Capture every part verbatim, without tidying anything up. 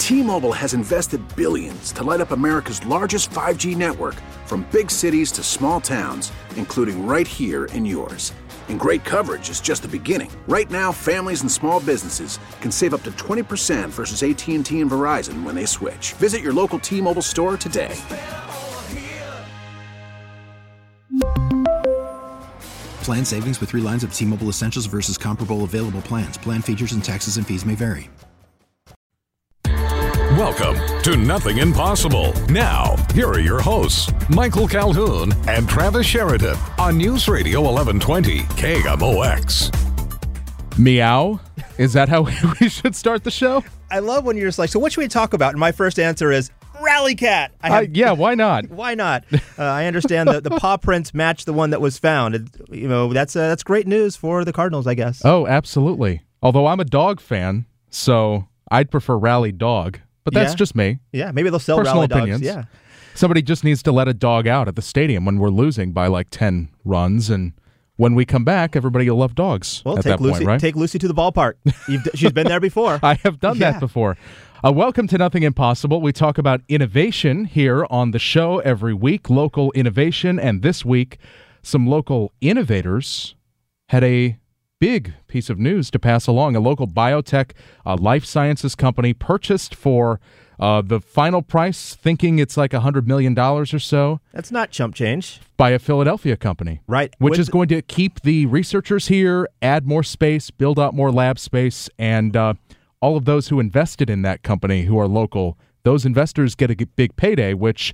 T-Mobile has invested billions to light up America's largest five G network, from big cities to small towns, including right here in yours. And great coverage is just the beginning. Right now, families and small businesses can save up to twenty percent versus A T and T and Verizon when they switch. Visit your local T-Mobile store today. Plan savings with three lines of T-Mobile Essentials versus comparable available plans. Plan features and taxes and fees may vary. Welcome to Nothing Impossible. Now, here are your hosts, Michael Calhoun and Travis Sheridan on News Radio eleven twenty K M O X. Meow? Is that how we should start the show? I love when you're just like, so what should we talk about? And my first answer is Rally Cat. I have, uh, yeah, why not? Why not? Uh, I understand that the paw prints match the one that was found. It, you know, that's uh, that's great news for the Cardinals, I guess. Oh, absolutely. Although I'm a dog fan, so I'd prefer Rally Dog. But that's yeah. just me. Yeah, maybe they'll sell Personal Rally opinions. dogs. Yeah. Somebody just needs to let a dog out at the stadium when we're losing by like ten runs, and when we come back, everybody will love dogs well, at take that Lucy, point, right? Take Lucy to the ballpark. You've, she's been there before. I have done yeah. that before. Uh, welcome to Nothing Impossible. We talk about innovation here on the show every week, local innovation, and this week, some local innovators had a big piece of news to pass along. A local biotech uh, life sciences company purchased for uh, the final price, thinking it's like one hundred million dollars or so. That's not chump change. By a Philadelphia company. Right. Which With is going to keep the researchers here, add more space, build out more lab space, and uh, all of those who invested in that company who are local, those investors get a big payday, which,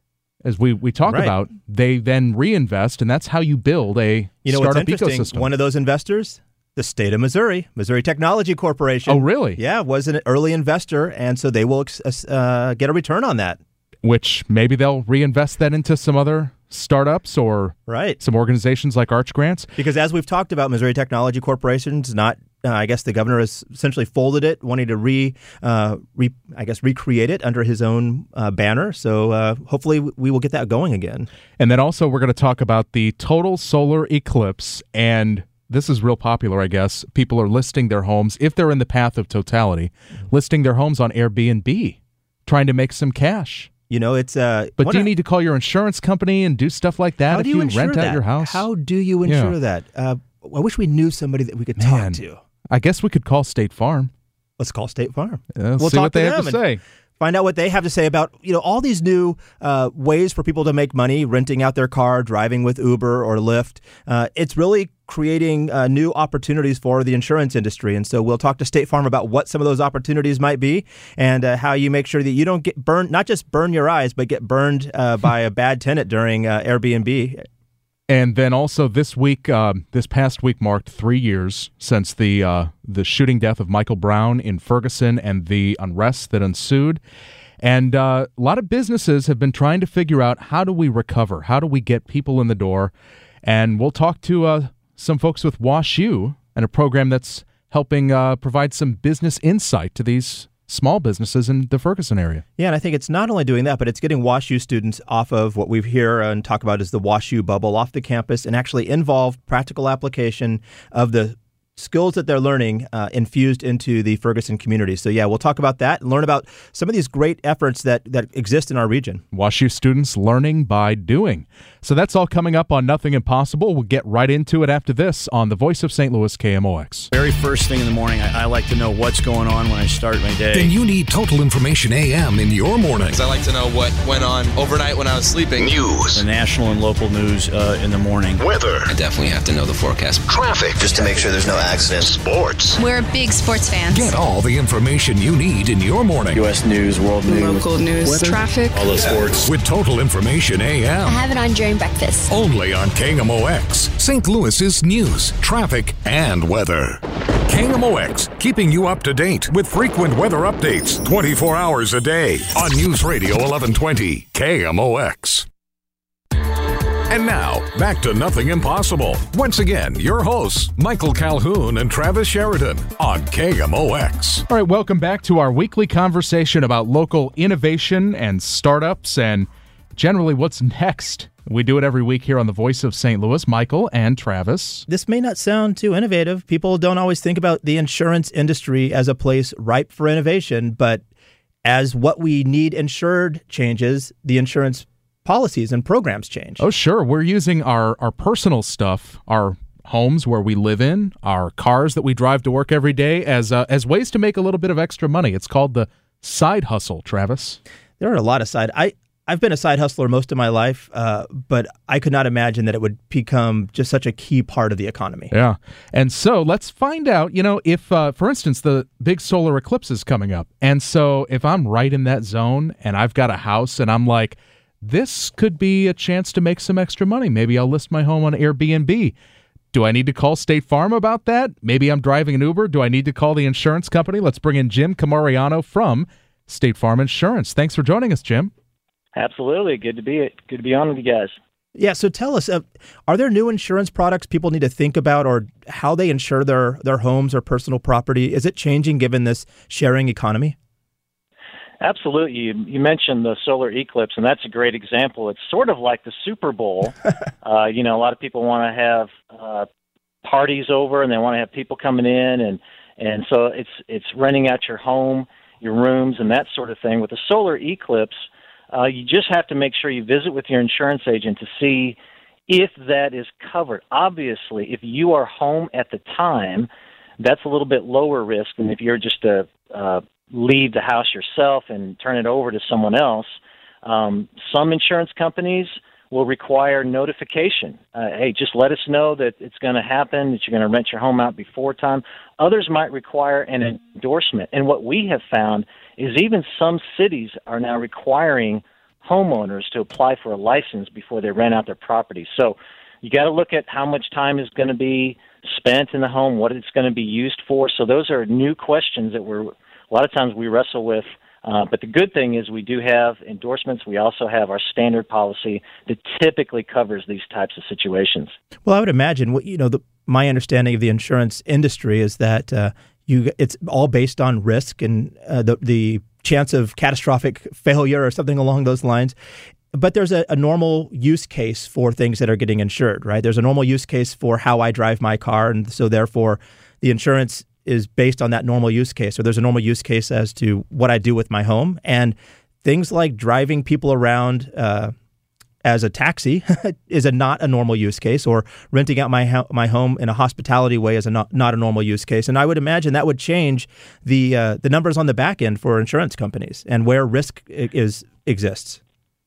as we, we talk right. about, they then reinvest, and that's how you build a you know startup what's interesting? ecosystem. One of those investors, the state of Missouri, Missouri Technology Corporation. Oh, really? Yeah, was an early investor, and so they will uh, get a return on that. Which maybe they'll reinvest that into some other startups or right. some organizations like Arch Grants. Because as we've talked about, Missouri Technology Corporation is not, uh, I guess the governor has essentially folded it, wanting to re, uh, re I guess, recreate it under his own uh, banner. So uh, hopefully we will get that going again. And then also we're going to talk about the total solar eclipse, and this is real popular, I guess. People are listing their homes, if they're in the path of totality, listing their homes on Airbnb, trying to make some cash. You know, it's uh. But do you need to call your insurance company and do stuff like that how if do you, you rent that? out your house? How do you insure yeah. that? Uh, I wish we knew somebody that we could Man, talk to. I guess we could call State Farm. Let's call State Farm. Uh, we'll see talk what they to have them to say. Find out what they have to say about, you know, all these new uh, ways for people to make money, renting out their car, driving with Uber or Lyft. Uh, it's really creating uh, new opportunities for the insurance industry. And so we'll talk to State Farm about what some of those opportunities might be and uh, how you make sure that you don't get burned, not just burn your eyes, but get burned uh, by a bad tenant during uh, Airbnb. And then also this week, uh, this past week marked three years since the uh, the shooting death of Michael Brown in Ferguson and the unrest that ensued. And uh, a lot of businesses have been trying to figure out, how do we recover? How do we get people in the door? And we'll talk to uh, some folks with WashU and a program that's helping uh, provide some business insight to these small businesses in the Ferguson area. Yeah, and I think it's not only doing that, but it's getting WashU students off of what we hear and talk about as the WashU bubble, off the campus, and actually involved practical application of the skills that they're learning uh, infused into the Ferguson community. So yeah, we'll talk about that and learn about some of these great efforts that, that exist in our region. WashU students learning by doing. So that's all coming up on Nothing Impossible. We'll get right into it after this on the Voice of Saint Louis, K M O X. Very first thing in the morning, I, I like to know what's going on when I start my day. Then you need Total Information A M in your morning. I like to know what went on overnight when I was sleeping. News. The national and local news uh, in the morning. Weather. I definitely have to know the forecast. Traffic. Just to make sure there's no accidents. Sports. We're big sports fans. Get all the information you need in your morning. U S news, world news. Local news, weather, traffic. all the sports. With Total Information A M. I have it on during breakfast. Only on K M O X, Saint Louis's news, traffic, and weather. K M O X, keeping you up to date with frequent weather updates twenty-four hours a day on News Radio eleven twenty K M O X. And now, back to Nothing Impossible. Once again, your hosts, Michael Calhoun and Travis Sheridan on K M O X. All right, welcome back to our weekly conversation about local innovation and startups and generally what's next. We do it every week here on the Voice of Saint Louis. Michael and Travis. This may not sound too innovative. People don't always think about the insurance industry as a place ripe for innovation, but as what we need insured changes, the insurance policies and programs change. Oh, sure. We're using our, our personal stuff, our homes where we live in, our cars that we drive to work every day as uh, as ways to make a little bit of extra money. It's called the side hustle, Travis. There are a lot of side. I, I've been a side hustler most of my life, uh, but I could not imagine that it would become just such a key part of the economy. Yeah. And so let's find out, you know, if, uh, for instance, the big solar eclipse is coming up. And so if I'm right in that zone and I've got a house and I'm like, this could be a chance to make some extra money. Maybe I'll list my home on Airbnb. Do I need to call State Farm about that? Maybe I'm driving an Uber. Do I need to call the insurance company? Let's bring in Jim Camariano from State Farm Insurance. Thanks for joining us, Jim. Absolutely. Good to be good to be on with you guys. Yeah, so tell us, uh, are there new insurance products people need to think about, or how they insure their, their homes or personal property? Is it changing given this sharing economy? Absolutely. You, you mentioned the solar eclipse, and that's a great example. It's sort of like the Super Bowl. uh, you know, a lot of people want to have uh, parties over, and they want to have people coming in, and, and so it's it's renting out your home, your rooms, and that sort of thing. With the solar eclipse, uh, you just have to make sure you visit with your insurance agent to see if that is covered. Obviously, if you are home at the time, that's a little bit lower risk than if you're just a uh, leave the house yourself and turn it over to someone else. Um, some insurance companies will require notification. Uh, hey, just let us know that it's going to happen, that you're going to rent your home out before time. Others might require an endorsement. And what we have found is even some cities are now requiring homeowners to apply for a license before they rent out their property. So you got to look at how much time is going to be spent in the home, what it's going to be used for. So those are new questions that we're a lot of times we wrestle with, uh, but the good thing is we do have endorsements. We also have our standard policy that typically covers these types of situations. Well, I would imagine, what you know, the, my understanding of the insurance industry is that uh, you it's all based on risk and uh, the the chance of catastrophic failure or something along those lines. But there's a, a normal use case for things that are getting insured, right? There's a normal use case for how I drive my car, and so therefore the insurance is based on that normal use case, or there's a normal use case as to what I do with my home. And things like driving people around uh, as a taxi is a not a normal use case, or renting out my ho- my home in a hospitality way is a not, not a normal use case. And I would imagine that would change the uh, the numbers on the back end for insurance companies and where risk is exists.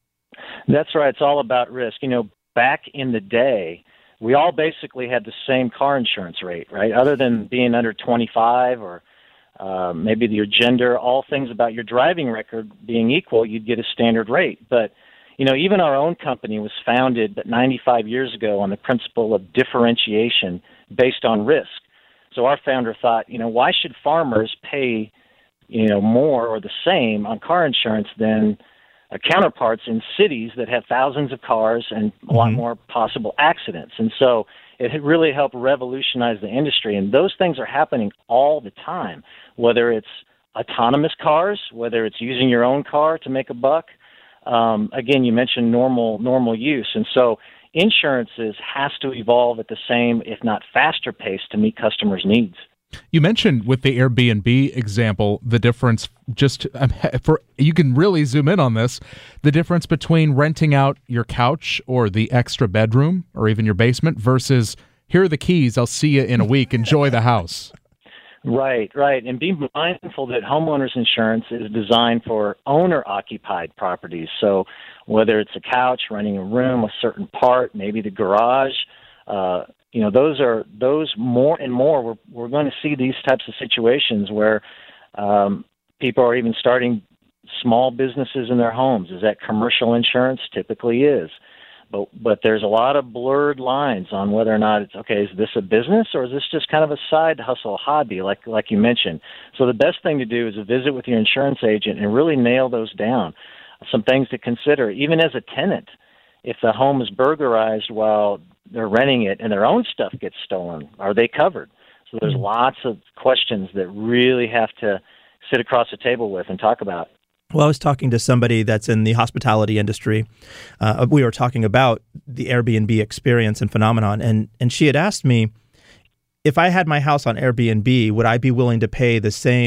That's right. It's all about risk. You know, back in the day, we all basically had the same car insurance rate, right? Other than being under twenty-five or uh, maybe your gender, all things about your driving record being equal, you'd get a standard rate. But, you know, even our own company was founded ninety-five years ago on the principle of differentiation based on risk. So our founder thought, you know, why should farmers pay, you know, more or the same on car insurance than Uh, counterparts in cities that have thousands of cars and a lot more possible accidents? And so it really helped revolutionize the industry. And those things are happening all the time, whether it's autonomous cars, whether it's using your own car to make a buck. Um, again, you mentioned normal normal use. And so insurances has to evolve at the same, if not faster pace to meet customers' needs. You mentioned with the Airbnb example, the difference just um, for you can really zoom in on this, the difference between renting out your couch or the extra bedroom or even your basement versus here are the keys, I'll see you in a week, enjoy the house. Right, right. And be mindful that homeowners insurance is designed for owner-occupied properties. So whether it's a couch, renting a room, a certain part, maybe the garage, uh, you know, those are those more and more. We're we're going to see these types of situations where um, people are even starting small businesses in their homes. Is that commercial insurance? Typically is, but but there's a lot of blurred lines on whether or not it's okay. Is this a business or is this just kind of a side hustle, hobby, like like you mentioned? So the best thing to do is to visit with your insurance agent and really nail those down. Some things to consider, even as a tenant, if the home is burglarized while they're renting it and their own stuff gets stolen, are they covered? So there's lots of questions that really have to sit across the table with and talk about. Well, I was talking to somebody that's in the hospitality industry. Uh, we were talking about the Airbnb experience and phenomenon, and, and she had asked me, if I had my house on Airbnb, would I be willing to pay the same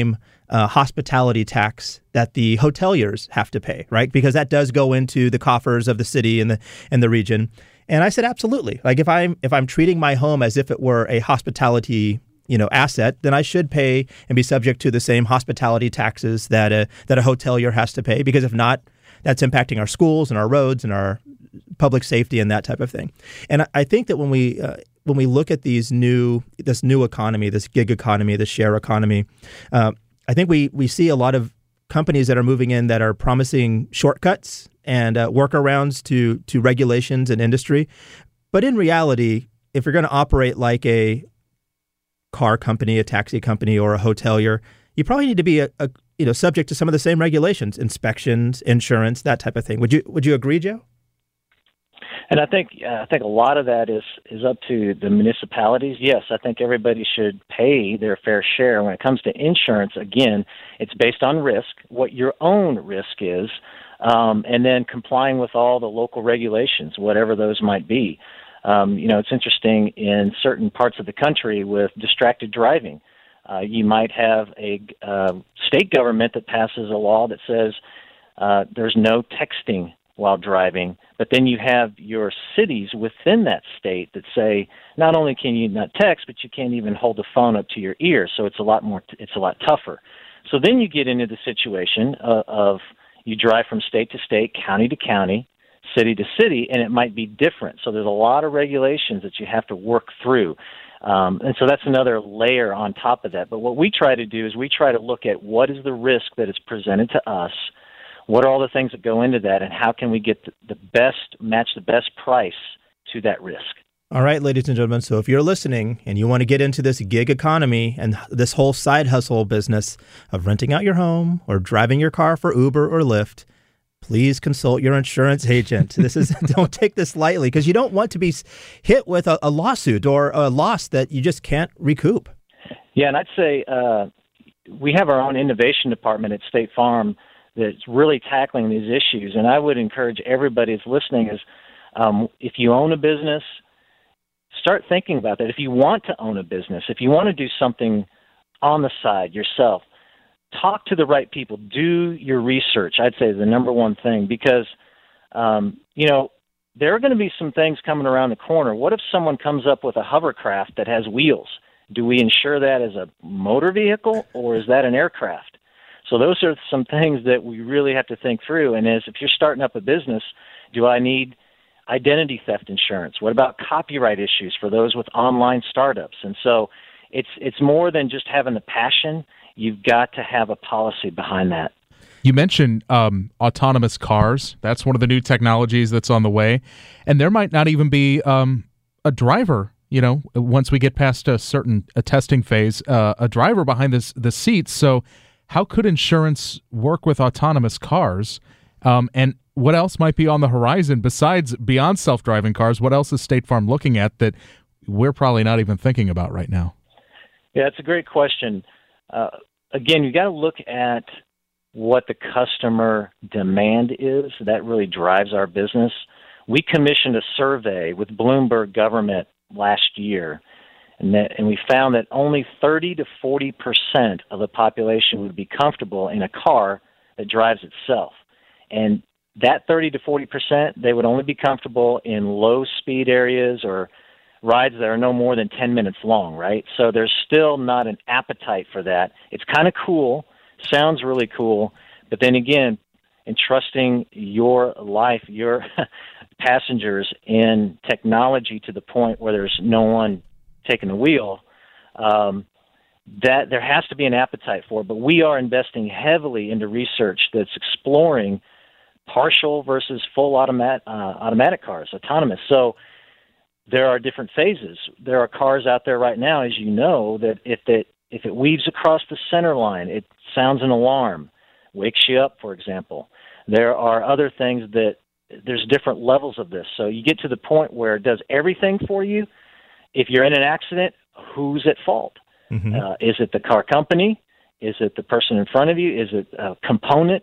uh, hospitality tax that the hoteliers have to pay, right? Because that does go into the coffers of the city and the and the region. And I said, absolutely. Like if I'm if I'm treating my home as if it were a hospitality, you know, asset, then I should pay and be subject to the same hospitality taxes that a that a hotelier has to pay. Because if not, that's impacting our schools and our roads and our public safety and that type of thing. And I, I think that when we uh, when we look at these new this new economy, this gig economy, this share economy, uh, I think we we see a lot of companies that are moving in that are promising shortcuts and uh, workarounds to to regulations and industry. But in reality, if you're going to operate like a car company, a taxi company, or a hotelier, you probably need to be a, a you know subject to some of the same regulations, inspections, insurance, that type of thing. Would you would you agree, Joe? And I think uh, I think a lot of that is is up to the municipalities. Yes, I think everybody should pay their fair share. When it comes to insurance, again, it's based on risk, what your own risk is, um, and then complying with all the local regulations, whatever those might be. Um, you know, it's interesting in certain parts of the country with distracted driving. Uh, you might have a uh, state government that passes a law that says uh, there's no texting while driving, but then you have your cities within that state that say not only can you not text, but you can't even hold the phone up to your ear. So it's a lot more, it's a lot tougher. So then you get into the situation uh, of you drive from state to state, county to county, city to city, and it might be different. So there's a lot of regulations that you have to work through. Um, and so that's another layer on top of that. But what we try to do is we try to look at what is the risk that is presented to us, what are all the things that go into that, and how can we get the best, match the best price to that risk? All right, ladies and gentlemen, so if you're listening and you want to get into this gig economy and this whole side hustle business of renting out your home or driving your car for Uber or Lyft, please consult your insurance agent. This is don't take this lightly, because you don't want to be hit with a, a lawsuit or a loss that you just can't recoup. Yeah, and I'd say uh, we have our own innovation department at State Farm that's really tackling these issues. And I would encourage everybody that's listening is um, if you own a business, start thinking about that. If you want to own a business, if you want to do something on the side yourself, talk to the right people. Do your research, I'd say, is the number one thing, because, um, you know, there are going to be some things coming around the corner. What if someone comes up with a hovercraft that has wheels? Do we insure that as a motor vehicle, or is that an aircraft? So those are some things that we really have to think through. And as if you're starting up a business, do I need identity theft insurance? What about copyright issues for those with online startups? And so it's it's more than just having the passion. You've got to have a policy behind that. You mentioned um, autonomous cars. That's one of the new technologies that's on the way. And there might not even be um, a driver, you know, once we get past a certain a testing phase, uh, a driver behind this, the seats. So how could insurance work with autonomous cars? Um, and what else might be on the horizon besides beyond self-driving cars? What else is State Farm looking at that we're probably not even thinking about right now? Yeah, it's a great question. Uh, again, you got to look at what the customer demand is. That really drives our business. We commissioned a survey with Bloomberg Government last year, and, that, and we found that only thirty to forty percent of the population would be comfortable in a car that drives itself. And that thirty to forty percent, they would only be comfortable in low-speed areas or rides that are no more than ten minutes long, right? So there's still not an appetite for that. It's kind of cool, sounds really cool, but then again, entrusting your life, your passengers in technology to the point where there's no one taking the wheel, um, that there has to be an appetite for it. But we are investing heavily into research that's exploring partial versus full automatic, uh, automatic cars, autonomous. So there are different phases. There are cars out there right now, as you know, that if it, if it weaves across the center line, it sounds an alarm, wakes you up, for example. There are other things that there's different levels of this. So you get to the point where it does everything for you. If you're in an accident, who's at fault? Mm-hmm. Uh, is it the car company? Is it the person in front of you? Is it a component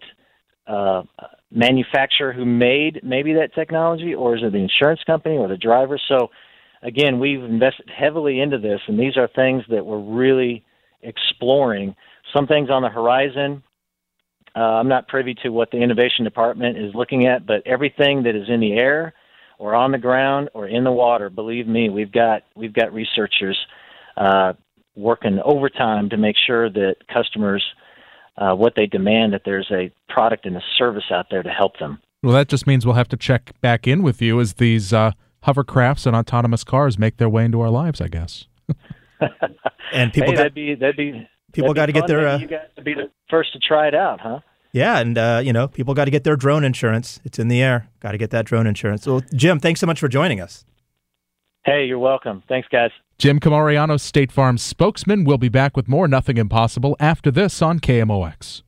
uh, manufacturer who made maybe that technology, or is it the insurance company or the driver? So, again, we've invested heavily into this, and these are things that we're really exploring some things on the horizon. Uh, I'm not privy to what the innovation department is looking at, but everything that is in the air or on the ground or in the water, believe me, we've got we've got researchers uh, working overtime to make sure that customers, uh, what they demand, that there's a product and a service out there to help them. Well, that just means we'll have to check back in with you as these uh, hovercrafts and autonomous cars make their way into our lives, I guess. And people hey, got, that'd be that'd be people got to get their. Uh, you got to be the first to try it out, huh? Yeah, and uh, you know, people got to get their drone insurance. It's in the air. Got to get that drone insurance. Well, Jim, thanks so much for joining us. Hey, you're welcome. Thanks, guys. Jim Camariano, State Farm spokesman, will be back with more Nothing Impossible after this on K M O X.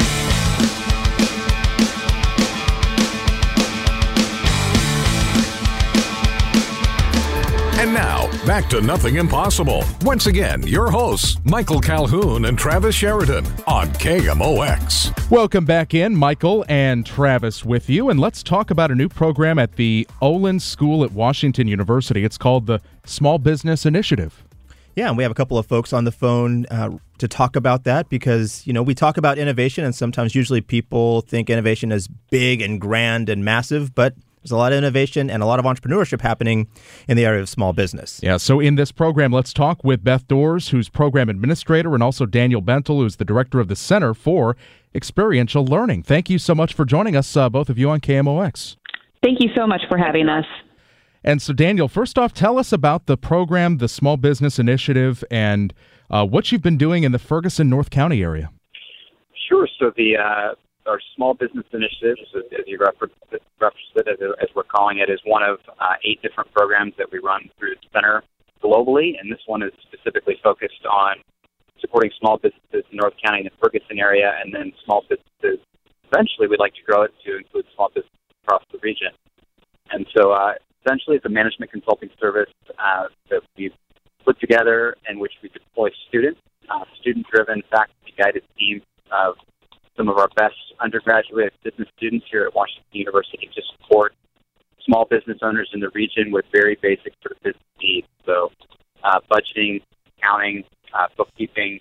And now, back to Nothing Impossible. Once again, your hosts, Michael Calhoun and Travis Sheridan on K M O X. Welcome back in, Michael and Travis with you, and let's talk about a new program at the Olin School at Washington University. It's called the Small Business Initiative. Yeah, and we have a couple of folks on the phone uh, to talk about that because, you know, we talk about innovation, and sometimes usually people think innovation is big and grand and massive, but there's a lot of innovation and a lot of entrepreneurship happening in the area of small business. Yeah, so in this program, let's talk with Beth Doors, who's program administrator, and also Daniel Bentel, who's the director of the Center for Experiential Learning. Thank you so much for joining us, uh, both of you, on K M O X. Thank you so much for having us. And so, Daniel, first off, tell us about the program, the Small Business Initiative, and uh, what you've been doing in the Ferguson, North County area. Sure. So the uh, our Small Business Initiative, as you referenced it, as we're calling it, is one of uh, eight different programs that we run through the center globally, and this one is specifically focused on supporting small businesses in North County and the Ferguson area, and then small businesses. Eventually, we'd like to grow it to include small businesses across the region. And so, uh, essentially, it's a management consulting service uh, that we've put together in which we deploy students, uh, student-driven, faculty-guided teams of some of our best undergraduate business students here at Washington University to support small business owners in the region with very basic sort of business needs. So uh, budgeting, accounting, uh, bookkeeping,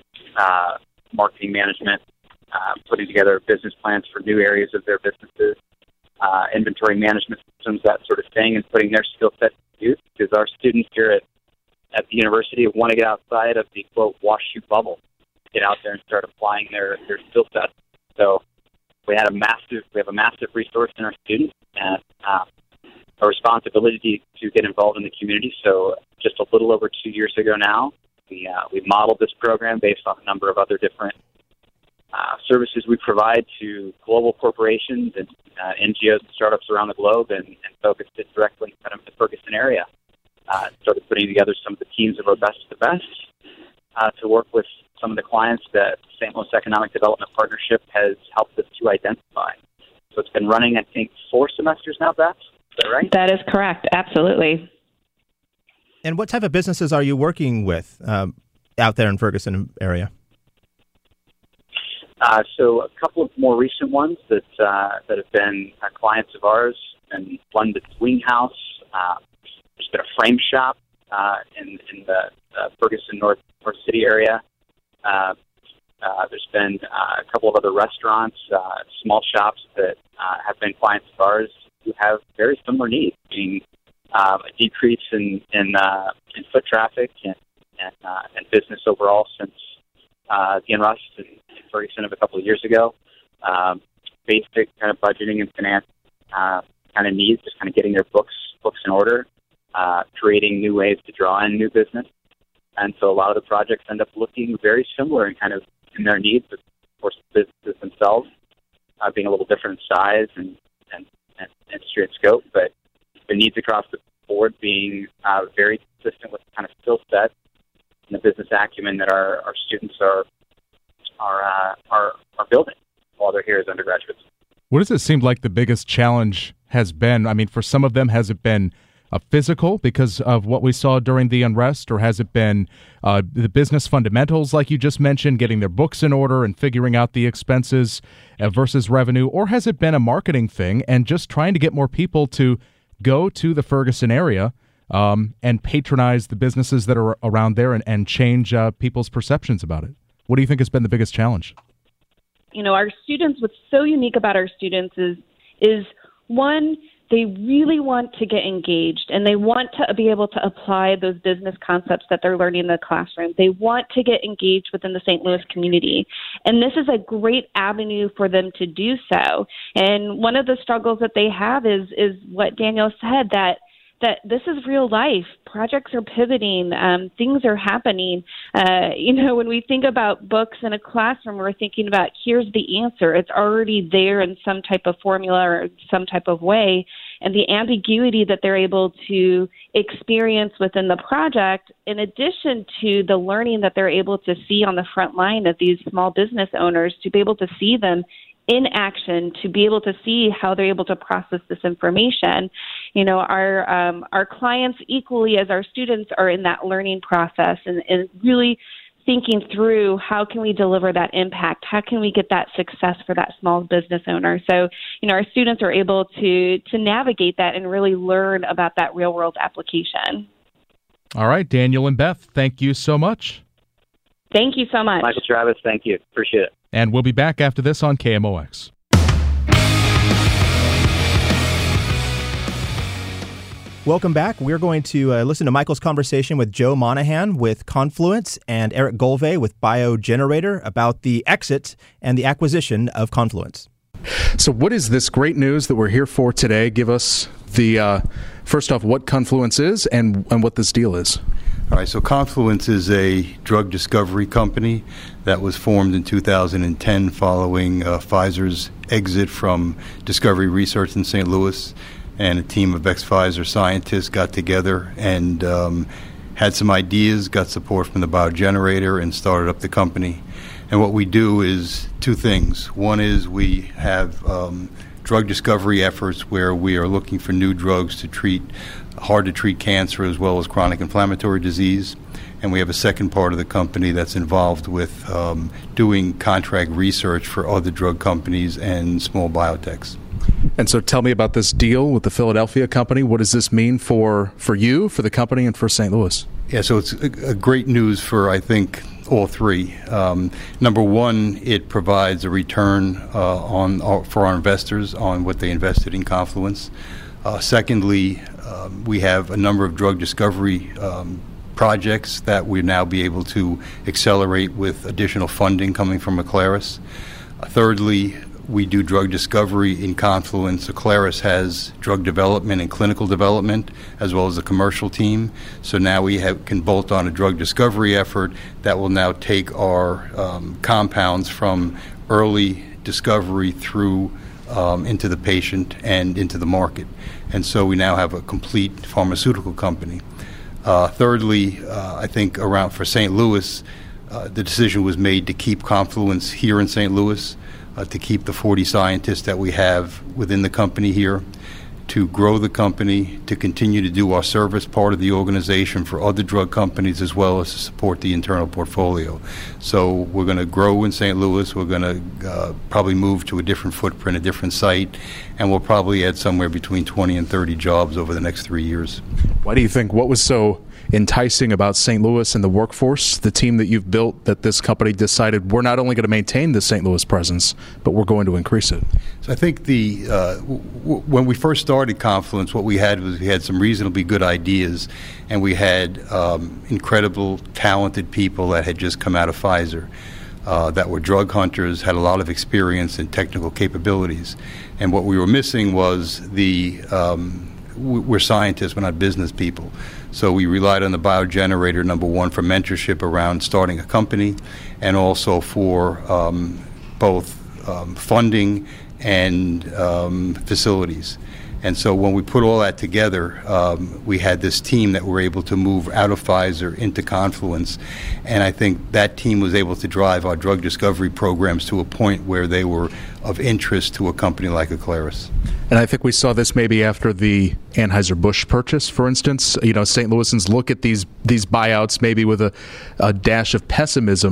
uh, marketing management, uh, putting together business plans for new areas of their businesses, uh, inventory management systems, that sort of thing, and putting their skill set to use, because our students here at, at the university want to get outside of the, quote, wash shoe bubble, get out there and start applying their, their skill sets. So we had a massive, we have a massive resource in our students and uh, a responsibility to get involved in the community. So just a little over two years ago now, we uh, we modeled this program based on a number of other different uh, services we provide to global corporations and uh, N G Os and startups around the globe, and, and focused it directly kind of in the Ferguson area. Uh, started putting together some of the teams of our best of the best uh, to work with some of the clients that Saint Louis Economic Development Partnership has helped us to identify. So it's been running, I think, four semesters now, Beth. Is that right? That is correct. Absolutely. And what type of businesses are you working with um, out there in Ferguson area? Uh, so a couple of more recent ones that uh, that have been uh, clients of ours, and one the Swing House. Uh, there's been a frame shop uh, in, in the uh, Ferguson North, North City area. Uh, uh, there's been uh, a couple of other restaurants, uh, small shops that uh, have been clients of ours who have very similar needs, being uh, a decrease in in, uh, in foot traffic and and, uh, and business overall since uh, the unrest in, in Ferguson of a couple of years ago. Um, basic kind of budgeting and finance uh, kind of needs, just kind of getting their books books in order, uh, creating new ways to draw in new business. And so a lot of the projects end up looking very similar in kind of in their needs, of course, the businesses themselves uh, being a little different in size and, and, and industry and scope, but the needs across the board being uh, very consistent with the kind of skill set and the business acumen that our, our students are are, uh, are are building while they're here as undergraduates. What does it seem like the biggest challenge has been? I mean, for some of them, has it been a physical because of what we saw during the unrest, or has it been uh, the business fundamentals, like you just mentioned, getting their books in order and figuring out the expenses uh, versus revenue, or has it been a marketing thing and just trying to get more people to go to the Ferguson area um, and patronize the businesses that are around there and, and change uh, people's perceptions about it? What do you think has been the biggest challenge? You know, our students, what's so unique about our students is, is one, they really want to get engaged and they want to be able to apply those business concepts that they're learning in the classroom. They want to get engaged within the Saint Louis community. And this is a great avenue for them to do so. And one of the struggles that they have is, is what Daniel said, that that this is real life. Projects are pivoting. Um, things are happening. Uh, you know, when we think about books in a classroom, we're thinking about here's the answer. It's already there in some type of formula or some type of way. And the ambiguity that they're able to experience within the project, in addition to the learning that they're able to see on the front line of these small business owners, to be able to see them in action, to be able to see how they're able to process this information. You know, our um, our clients, equally as our students, are in that learning process and, and really thinking through how can we deliver that impact? How can we get that success for that small business owner? So, you know, our students are able to to navigate that and really learn about that real world application. All right, Daniel and Beth, thank you so much. Thank you so much. Michael Travis, thank you. Appreciate it. And we'll be back after this on K M O X. Welcome back. We're going to uh, listen to Michael's conversation with Joe Monahan with Confluence and Eric Golve with BioGenerator about the exit and the acquisition of Confluence. So what is this great news that we're here for today? Give us the, uh, first off, what Confluence is and, and what this deal is. All right, so Confluence is a drug discovery company that was formed in two thousand ten following uh, Pfizer's exit from discovery research in Saint Louis. And a team of ex-Pfizer scientists got together and um, had some ideas, got support from the BioGenerator, and started up the company. And what we do is two things. One is we have um, drug discovery efforts where we are looking for new drugs to treat hard-to-treat cancer as well as chronic inflammatory disease. And we have a second part of the company that's involved with um, doing contract research for other drug companies and small biotechs. And so tell me about this deal with the Philadelphia company. What does this mean for, for you, for the company, and for Saint Louis? Yeah, so it's a, a great news for, I think, all three. Um, number one, it provides a return uh, on our, for our investors on what they invested in Confluence. Uh, secondly, um, we have a number of drug discovery um, projects that we'll now be able to accelerate with additional funding coming from Aclaris. Uh, thirdly, we do drug discovery in Confluence. Aclaris has drug development and clinical development, as well as a commercial team. So now we have, can bolt on a drug discovery effort that will now take our um, compounds from early discovery through um, into the patient and into the market. And so we now have a complete pharmaceutical company. Uh, thirdly, uh, I think around for Saint Louis, uh, the decision was made to keep Confluence here in Saint Louis. Uh, to keep the forty scientists that we have within the company here, to grow the company, to continue to do our service part of the organization for other drug companies, as well as to support the internal portfolio. So we're going to grow in Saint Louis. We're going to uh, probably move to a different footprint, a different site, and we'll probably add somewhere between twenty and thirty jobs over the next three years. Why do you think, what was so enticing about Saint Louis and the workforce, the team that you've built, that this company decided we're not only going to maintain the Saint Louis presence, but we're going to increase it? So I think the uh, w- w- when we first started Confluence, what we had was we had some reasonably good ideas, and we had um, incredible, talented people that had just come out of Pfizer, uh, that were drug hunters, had a lot of experience and technical capabilities. And what we were missing was the um, w- we're scientists, we're not business people. So we relied on the BioGenerator, number one, for mentorship around starting a company, and also for um, both um, funding and um, facilities. And so when we put all that together, um, we had this team that were able to move out of Pfizer into Confluence. And I think that team was able to drive our drug discovery programs to a point where they were of interest to a company like Aclaris. And I think we saw this maybe after the Anheuser-Busch purchase, for instance. You know, Saint Louisans look at these these buyouts maybe with a, a dash of pessimism,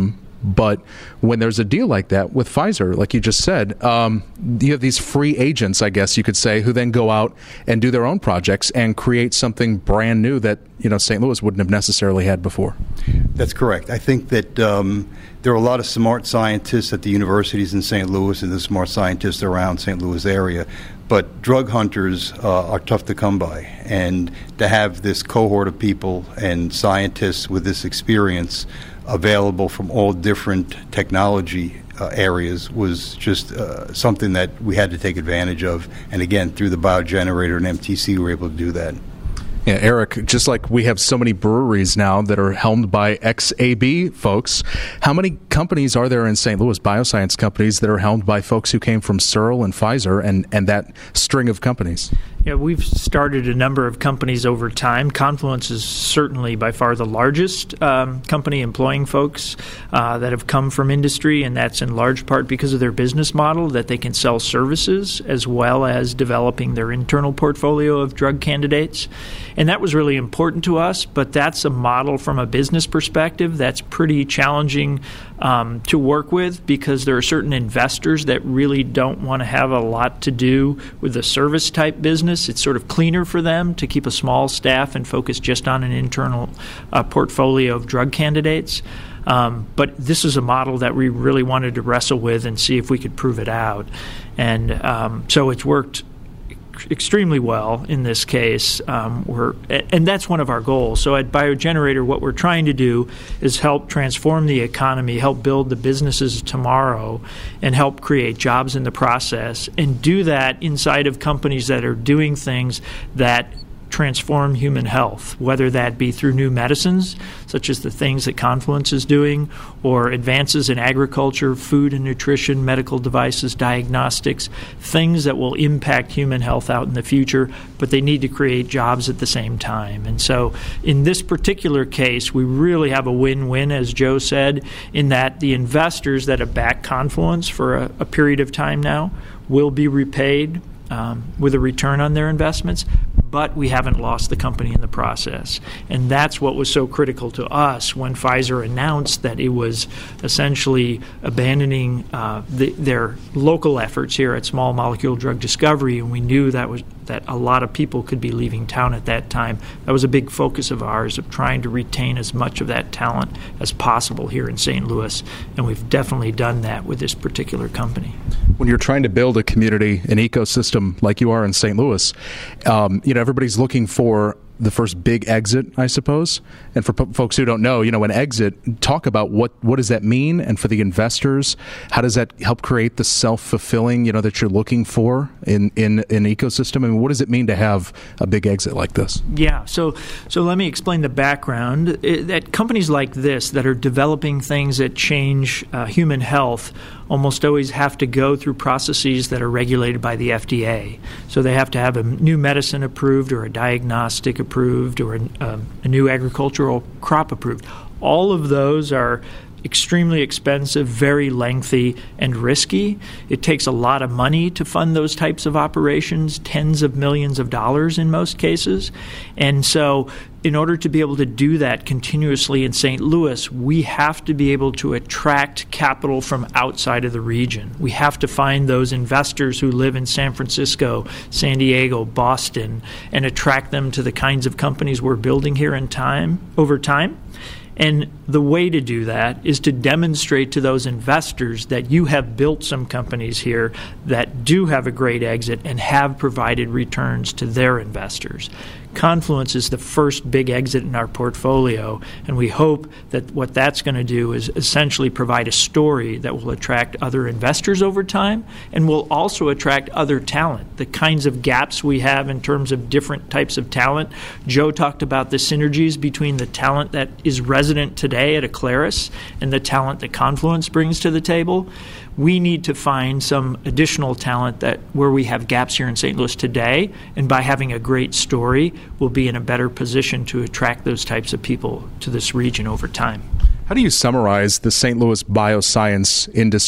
But when there's a deal like that with Pfizer, like you just said, um, you have these free agents, I guess you could say, who then go out and do their own projects and create something brand new that, you know, Saint Louis wouldn't have necessarily had before. That's correct. I think that um, there are a lot of smart scientists at the universities in Saint Louis and the smart scientists around Saint Louis area. But drug hunters uh, are tough to come by, and to have this cohort of people and scientists with this experience available from all different technology uh, areas was just uh, something that we had to take advantage of. And again, through the biogenerator and M T C, we were able to do that. Yeah, Eric, just like we have so many breweries now that are helmed by ex-A B folks, how many companies are there in Saint Louis, bioscience companies, that are helmed by folks who came from Searle and Pfizer and, and that string of companies? Yeah, we've started a number of companies over time. Confluence is certainly by far the largest um, company employing folks uh, that have come from industry, and that's in large part because of their business model, that they can sell services as well as developing their internal portfolio of drug candidates. And that was really important to us, but that's a model from a business perspective that's pretty challenging um, to work with, because there are certain investors that really don't want to have a lot to do with the service type business. It's sort of cleaner for them to keep a small staff and focus just on an internal uh, portfolio of drug candidates. Um, but this is a model that we really wanted to wrestle with and see if we could prove it out. And um, so it's worked extremely well in this case. Um, we're, and that's one of our goals. So at Biogenerator, what we're trying to do is help transform the economy, help build the businesses of tomorrow, and help create jobs in the process, and do that inside of companies that are doing things that transform human health, whether that be through new medicines, such as the things that Confluence is doing, or advances in agriculture, food and nutrition, medical devices, diagnostics, things that will impact human health out in the future, but they need to create jobs at the same time. And so in this particular case, we really have a win-win, as Joe said, in that the investors that have backed Confluence for a, a period of time now will be repaid um, with a return on their investments, but we haven't lost the company in the process. And that's what was so critical to us when Pfizer announced that it was essentially abandoning uh, the, their local efforts here at small molecule drug discovery, and we knew that was that a lot of people could be leaving town at that time. That was a big focus of ours, of trying to retain as much of that talent as possible here in Saint Louis, and we've definitely done that with this particular company. When you're trying to build a community, an ecosystem like you are in Saint Louis, um, you know, everybody's looking for the first big exit, I suppose. And for p- folks who don't know, you know, an exit, talk about what, what does that mean? And for the investors, how does that help create the self-fulfilling, you know, that you're looking for in, in, in an ecosystem? I mean, what does it mean to have a big exit like this? Yeah, so so let me explain the background. It, that companies like this that are developing things that change uh, human health almost always have to go through processes that are regulated by the F D A. So they have to have a new medicine approved, or a diagnostic approved, or a, um, a new agricultural crop approved. All of those are extremely expensive, very lengthy, and risky. It takes a lot of money to fund those types of operations, tens of millions of dollars in most cases. And so in order to be able to do that continuously in Saint Louis, we have to be able to attract capital from outside of the region. We have to find those investors who live in San Francisco, San Diego, Boston, and attract them to the kinds of companies we're building here in time, over time. And the way to do that is to demonstrate to those investors that you have built some companies here that do have a great exit and have provided returns to their investors. Confluence is the first big exit in our portfolio, and we hope that what that's going to do is essentially provide a story that will attract other investors over time, and will also attract other talent, the kinds of gaps we have in terms of different types of talent. Joe talked about the synergies between the talent that is resident today at Aclaris and the talent that Confluence brings to the table. We need to find some additional talent that where we have gaps here in Saint Louis today, and by having a great story, we'll be in a better position to attract those types of people to this region over time. How do you summarize the Saint Louis bioscience industry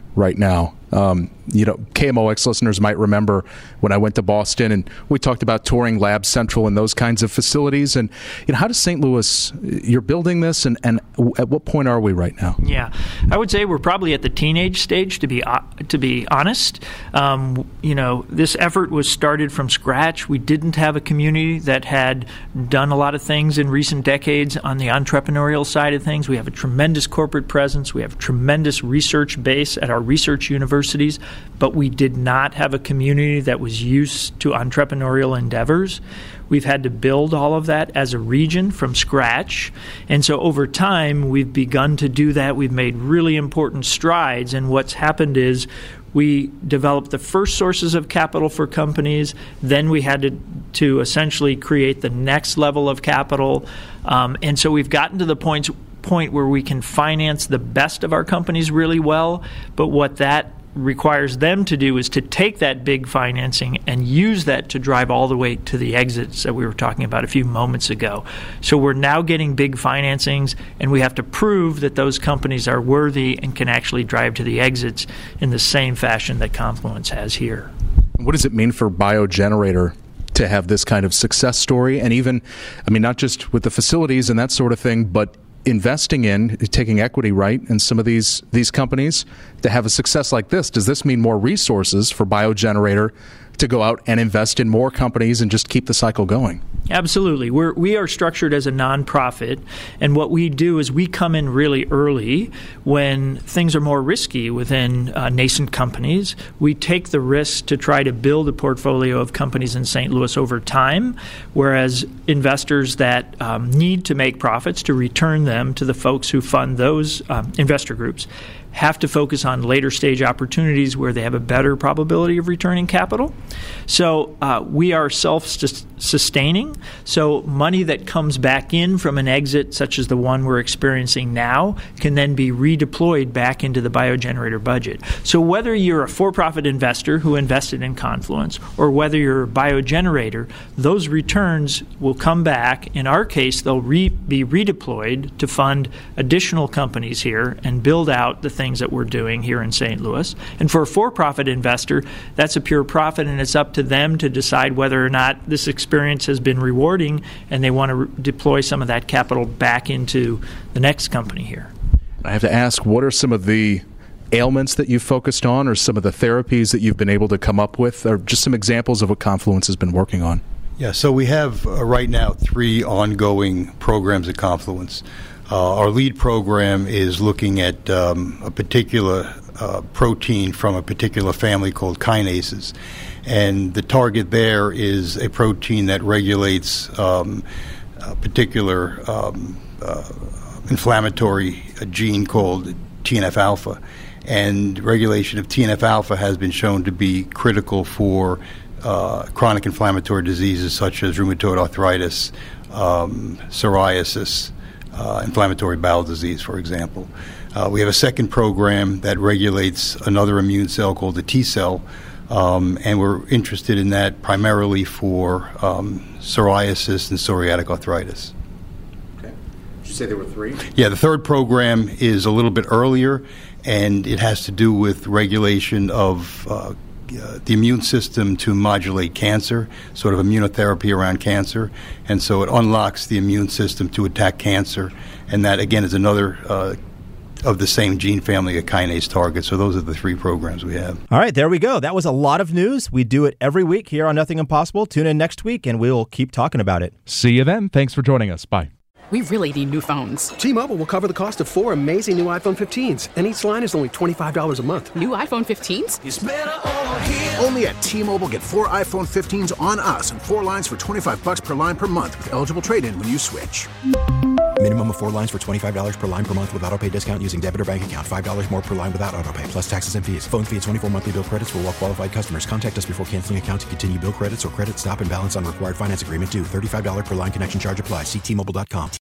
right now? Um, you know, K M O X listeners might remember when I went to Boston and we talked about touring Lab Central and those kinds of facilities. And, you know, how does Saint Louis, you're building this, and, and at what point are we right now? Yeah, I would say we're probably at the teenage stage, to be uh, to be honest. Um, you know, this effort was started from scratch. We didn't have a community that had done a lot of things in recent decades on the entrepreneurial side of things. We have a tremendous corporate presence. We have a tremendous research base at our research universities, but we did not have a community that was used to entrepreneurial endeavors. We've had to build all of that as a region from scratch. And so over time, we've begun to do that. We've made really important strides. And what's happened is we developed the first sources of capital for companies. Then we had to, to essentially create the next level of capital. Um, and so we've gotten to the point, point where we can finance the best of our companies really well. But what that requires them to do is to take that big financing and use that to drive all the way to the exits that we were talking about a few moments ago. So we're now getting big financings, and we have to prove that those companies are worthy and can actually drive to the exits in the same fashion that Confluence has here. What does it mean for BioGenerator to have this kind of success story? And even, I mean, not just with the facilities and that sort of thing, but investing in, taking equity, right, in some of these these companies to have a success like this. Does this mean more resources for BioGenerator to go out and invest in more companies and just keep the cycle going? Absolutely. We're, we are structured as a nonprofit, and what we do is we come in really early when things are more risky within uh, nascent companies. We take the risk to try to build a portfolio of companies in Saint Louis over time, whereas investors that um, need to make profits to return them to the folks who fund those um, investor groups have to focus on later stage opportunities where they have a better probability of returning capital. So uh, we are self-sustaining. So money that comes back in from an exit, such as the one we're experiencing now, can then be redeployed back into the BioGenerator budget. So whether you're a for-profit investor who invested in Confluence or whether you're a BioGenerator, those returns will come back. In our case, they'll re- be redeployed to fund additional companies here and build out the things that we're doing here in Saint Louis. And for a for-profit investor, that's a pure profit, and it's up to them to decide whether or not this experience has been rewarding and they want to re- deploy some of that capital back into the next company here. I have to ask, what are some of the ailments that you've focused on, or some of the therapies that you've been able to come up with, or just some examples of what Confluence has been working on? Yeah, so we have uh, right now three ongoing programs at Confluence. Uh, our lead program is looking at um, a particular uh, protein from a particular family called kinases. And the target there is a protein that regulates um, a particular um, uh, inflammatory gene called T N F alpha. And regulation of T N F alpha has been shown to be critical for uh, chronic inflammatory diseases such as rheumatoid arthritis, um, psoriasis, Uh, inflammatory bowel disease, for example. Uh, we have a second program that regulates another immune cell called the T cell, um, and we're interested in that primarily for um, psoriasis and psoriatic arthritis. Okay. Did you say there were three? Yeah, the third program is a little bit earlier, and it has to do with regulation of uh, Uh, the immune system to modulate cancer, sort of immunotherapy around cancer. And so it unlocks the immune system to attack cancer. And that, again, is another uh, of the same gene family of kinase targets. So those are the three programs we have. All right, there we go. That was a lot of news. We do it every week here on Nothing Impossible. Tune in next week, and we'll keep talking about it. See you then. Thanks for joining us. Bye. We really need new phones. T-Mobile will cover the cost of four amazing new iPhone fifteens, and each line is only twenty-five dollars a month. New iPhone fifteens? It's better over here. Only at T-Mobile, get four iPhone fifteens on us and four lines for twenty-five dollars per line per month with eligible trade-in when you switch. Minimum of four lines for twenty-five dollars per line per month with autopay discount using debit or bank account. five dollars more per line without autopay, plus taxes and fees. Phone fee at twenty-four monthly bill credits for well-qualified customers. Contact us before canceling account to continue bill credits or credit stop and balance on required finance agreement due. thirty-five dollars per line connection charge applies. See T Mobile dot com.